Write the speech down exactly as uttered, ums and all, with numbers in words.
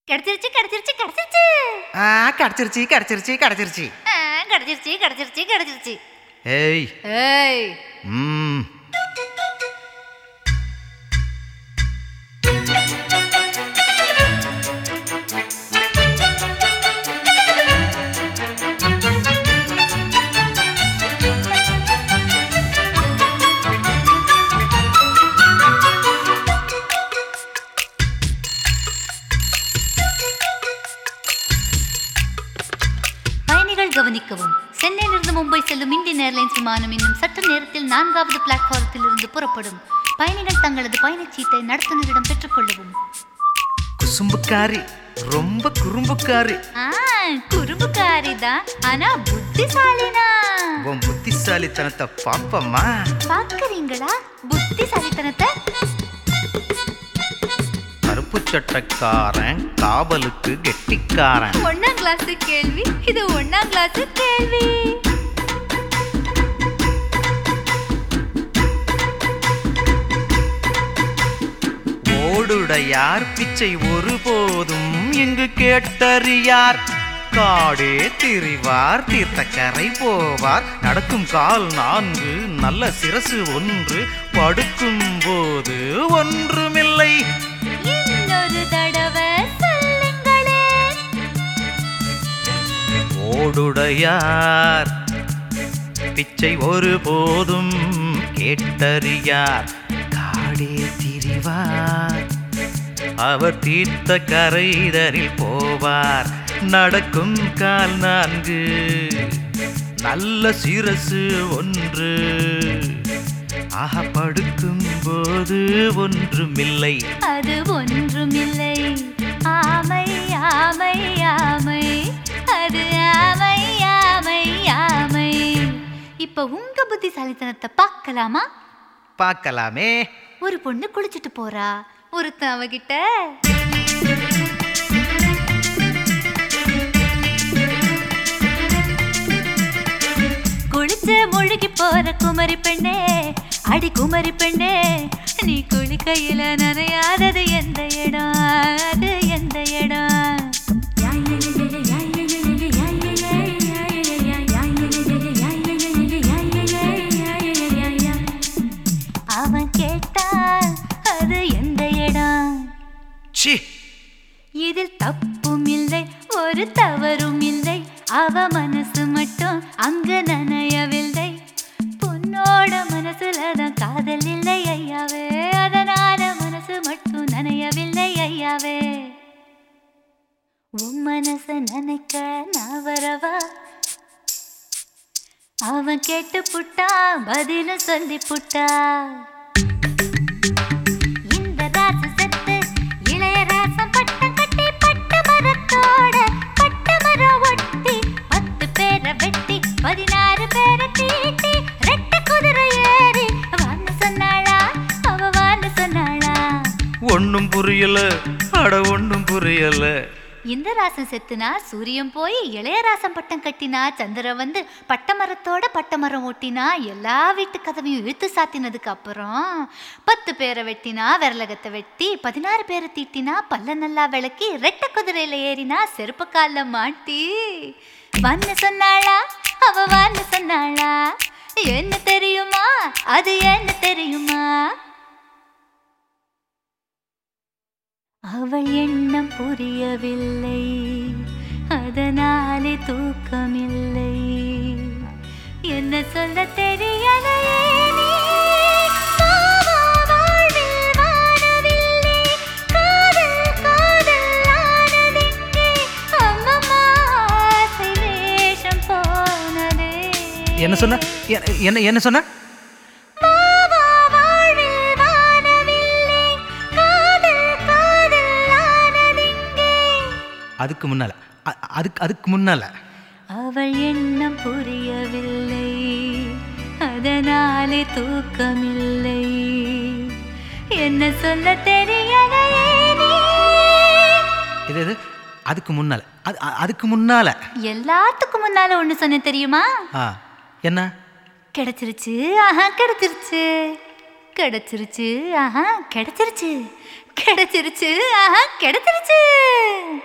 கிடைச்சிருச்சு கிடைச்சிருச்சு கிடைச்சிருச்சு ஆ கிடைச்சிருச்சு கிடைச்சிருச்சு கிடைச்சிருச்சு ஆ, கிடைச்சிருச்சு கிடைச்சிருச்சு கிடைச்சிருச்சு ஏய் ஏய் ம் பயணிகள் கவனிக்கவும், சென்னையிலிருந்து மும்பை செல்லும் இந்தியன் ஏர்லைன்ஸ் விமானம் இன்னும் சற்று நேரத்தில் நான்காவது பிளாட்பாரத்தில் இருந்து புறப்படும். பயணிகள் தங்களது பயணச்சீட்டை நடத்துனரிடம் பெற்றுக்கொள்ளவும். குசும்புக்காரி, ரொம்ப குறும்புக்காரி. ஆ, குறும்புக்காரி தான், ஆனா புத்திசாலினா. உன் புத்திசாலித்தனத்தை பாப்பம்மா. பாக்குறீங்களா புத்திசாலித்தனத்தை? கருப்பு சட்டக்காரன் காவலுக்கு கெட்டிக்காரன். ஒன்னாம் கிளாஸ் கேள்வி இது, ஒன்னாம் கிளாஸ் கேள்வி. ஓடுடையார் பிச்சை ஒருபோதும் இங்கு கேட்டறியார். காடே திரிவார், தீர்த்தக்கரை போவார். நடக்கும் கால் நான்கு, நல்ல சிரசு ஒன்று. படுக்கும் போது ஒன்றுமில்லை. இன்னொரு தடவை சொல்லுங்களே. ஓடுடையார் பிச்சை ஒருபோதும் கேட்டறியார். காடே திரிவார், அவர் தீர்த்த கரைதனில் போவார். நடக்கும் கால் நான்கு, நல்ல சிரசு ஒன்று. ஆக படுக்கும் போது ஒன்றுமில்லை. அது ஒன்றுமில்லை. ஆமை ஆமை ஆமை, அது ஆமை ஆமை ஆமை. இப்ப உங்க புத்திசாலித்தனத்தை பார்க்கலாமா? பார்க்கலாமே. ஒரு பொண்ணு குளிச்சுட்டு போறா. ஒருத்தன் அவகிட்ட, குளிச்சு முழுகி போற குமரி பெண்ணே, அடி குமரி பெண்ணே, நீ குளிக்கையில நனையாதது எந்த இடம், அது எந்த இடம்? அவன் கேட்டான், அது எந்த இடம்? சி, இதில் தப்பும் இல்லை, ஒரு தவறும் இல்லை. அவ மனசு மட்டும் அங்க நனையவில்லை. பொண்ணோட மனசுலதான் காதல் இல்லை ஐயாவே, அதனால மனசு மட்டும் நனையவில்லை ஐயாவே. உன் மனச நினைக்க நான் வரவா? அவன் கேட்டு புட்டா, பதிலும் சொல்லி புட்டா. இந்த ராசு செத்து இளைய ராசம் பட்டம் கட்டி, பட்டு மரத்தோட பட்டு மரம் ஒட்டி, பத்து பேரை வெட்டி பதினாறு பேரை தீட்டி, ரெட்ட குதிரை ஏறி வான்னு சொன்னாளா, அவ வான்னு சொன்னாளா? ஒன்னும் புரியல, அட ஒன்னும் புரியல. இந்த ராசம் செத்துனா சூரியன் போய் இளையராசம் பட்டம் கட்டினா, சந்திரன் வந்து பட்டமரத்தோட பட்டமரம் ஓட்டினா, எல்லா வீட்டு கதவையும் இழுத்து சாத்தினதுக்கு அப்புறம் பத்து பேரை வெட்டினா, விரலகத்தை வெட்டி பதினாறு பேரை தீட்டினா, பல்ல நல்லா விளக்கி ரெட்ட குதிரையில ஏறினா, செருப்பு கால்ல மாட்டி வான்னு சொன்னாளா, அவ வான்னு சொன்னாளா? என்ன தெரியுமா, அது என்ன தெரியுமா? அவள் எண்ணம் புரியவில்லை, அதனாலே தூக்கமில்லை. என்ன சொல்ல தெரியலையே நீ. வாவா வாழ்வில் வானவில்லை, காதல் காதல் ஆனதெங்கே, அம்மம்மா ஆசை வேஷம் போனதே. என்ன சொன்ன? என்ன என்ன சொன்ன? அதுக்கு முன்னால அதுக்கு அதுக்கு முன்னால அவள் எண்ணம் புரியவில்லை, அதனாலே தூக்கமில்லை. என்ன சொல்ல தெரியலையே நீ. இது இது அதுக்கு முன்னால அது அதுக்கு முன்னால எல்லாத்துக்கும் முன்னால ஒண்ணு சொன்ன தெரியுமா? ஆ, என்ன? கிடைச்சிருச்சு, ஆஹா கிடைச்சிருச்சு, கிடைச்சிருச்சு, ஆஹா கிடைச்சிருச்சு, கிடைச்சிருச்சு, ஆஹா கிடைச்சிருச்சு.